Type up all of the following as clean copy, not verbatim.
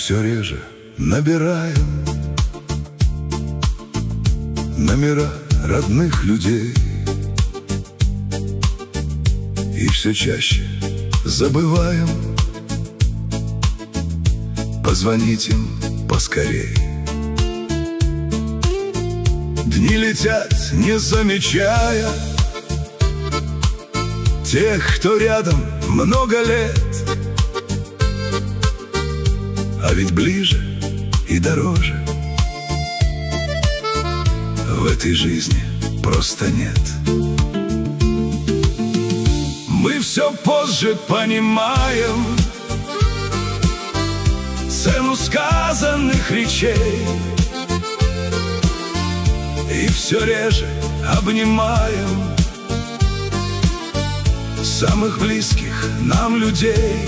все реже набираем номера родных людей, и все чаще забываем позвонить им поскорей. Дни летят, не замечая тех, кто рядом много лет. А ведь ближе и дороже в этой жизни просто нет. Мы все позже понимаем цену сказанных речей, и все реже обнимаем самых близких нам людей.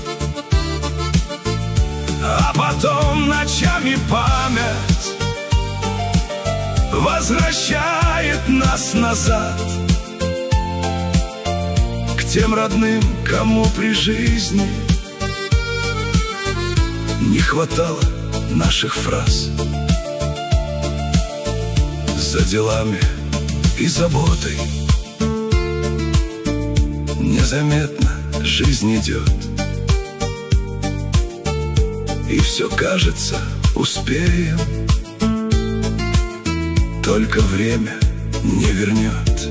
А потом ночами память возвращает нас назад к тем родным, кому при жизни не хватало наших фраз. За делами и заботой незаметно жизнь идет, и все кажется, успеем, только время не вернет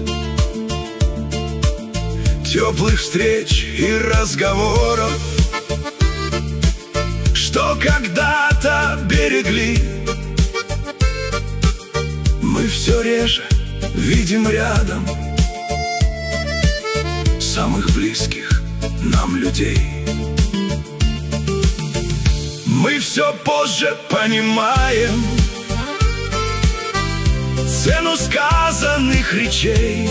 теплых встреч и разговоров, что когда-то берегли. Мы все реже видим рядом самых близких нам людей. Мы все позже понимаем цену сказанных речей,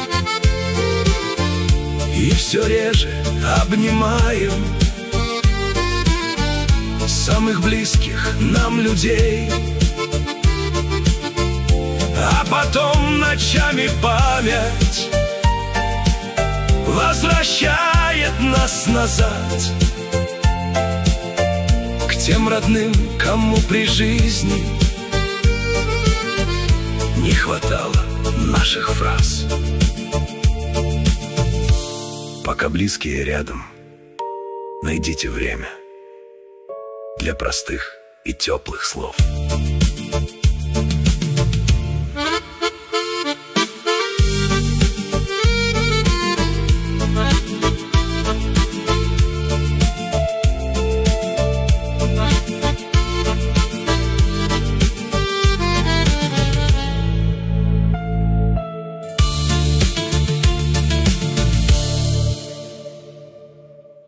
и все реже обнимаем самых близких нам людей. А потом ночами память возвращает нас назад к тем родным, кому при жизни не хватало наших фраз. Пока близкие рядом, найдите время для простых и теплых слов.